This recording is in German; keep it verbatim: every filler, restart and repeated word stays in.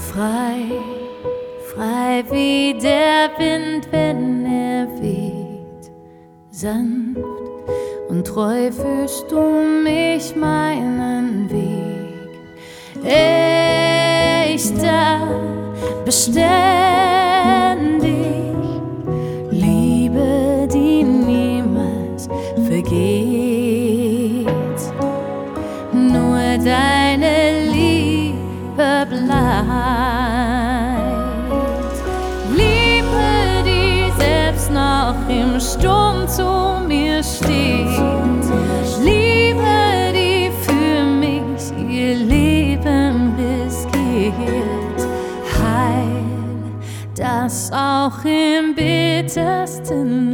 Frei, frei wie der Wind, wenn er weht, sanft und treu führst du mich meinen Weg. Echter, beständig, Liebe, die niemals vergeht. Nur deine Liebe bleibt. Liebe, die selbst noch im Sturm zu mir steht. Liebe, die für mich ihr Leben riskiert. Heil, das auch im bittersten